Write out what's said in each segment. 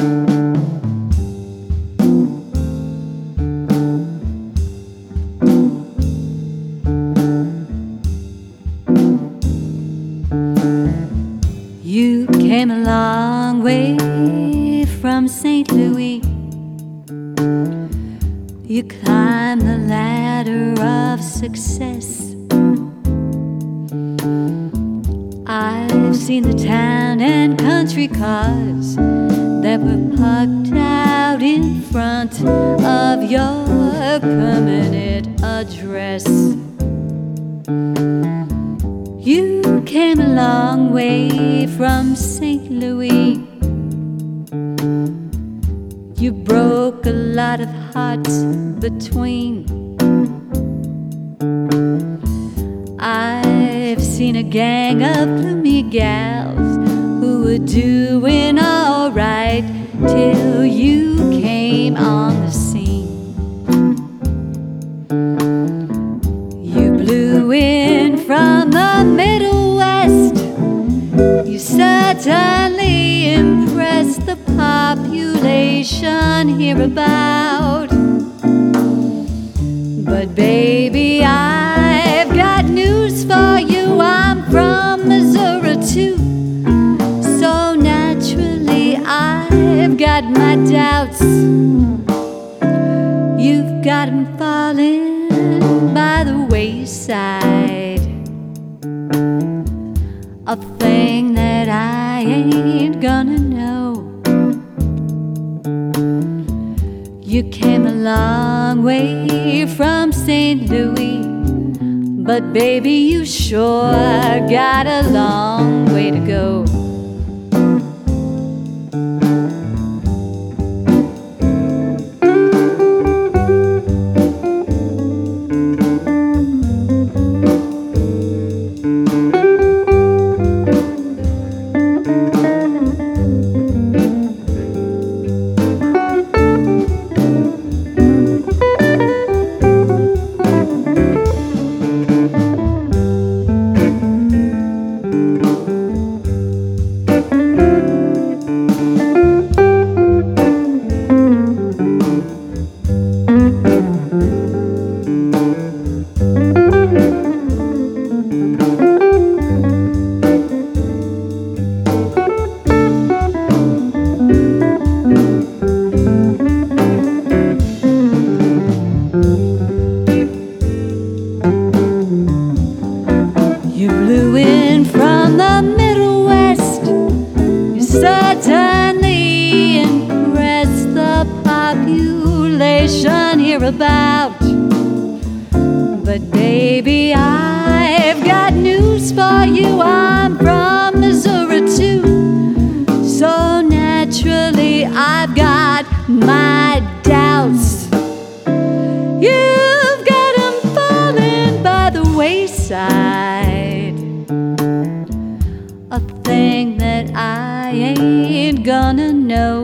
You came a long way from St. Louis. You climbed the ladder of success. I've seen the town and country cars that were parked out in front of your permanent address. You came a long way from St. Louis. You broke a lot of hearts between. I've seen a gang of gloomy gals who were doing all right till you came on the scene. You blew in from the Middle West. You certainly impressed the population hereabout. But baby, I've got news for you. I'm from Missouri too. So naturally I've got my doubts. You've got 'em falling by the wayside, a thing that I ain't gonna know. You came a long way from St. Louis, but baby, you sure got a long way to go. You blew in from the Middle West. You certainly impressed the population hereabout. But baby, I've got news for you. I'm from Missouri too. So naturally I've got my doubts. You've got 'em falling by the wayside, a thing that I ain't gonna know.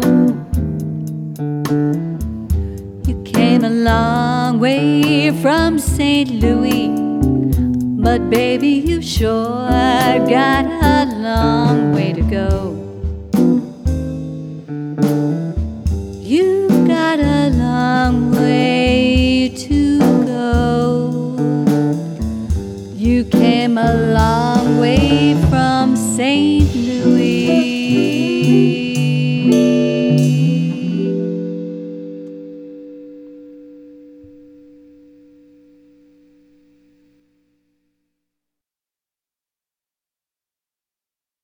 You came a long way from St. Louis, but baby, you sure got a long way to go.